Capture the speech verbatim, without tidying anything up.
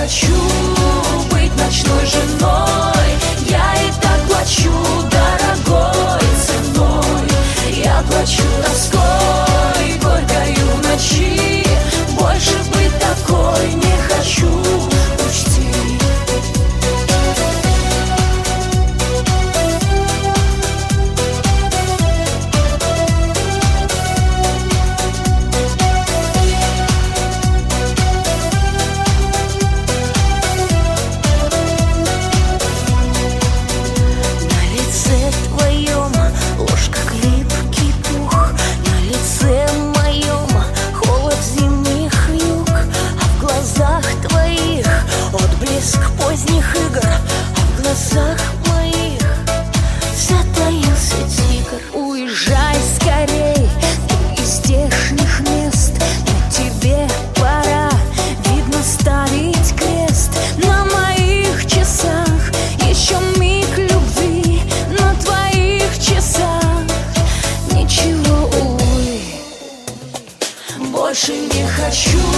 хочу быть ночной женой. Я и так плачу дорогой ценой. Я плачу тоской, горькою в ночи. Больше быть такой не хочу, учти. Поздних игр, а в глазах моих затаился тигр. Уезжай скорей, ты из здешних мест, но тебе пора, видно, ставить крест на моих часах. Еще миг любви на твоих часах. Ничего, увы, больше не хочу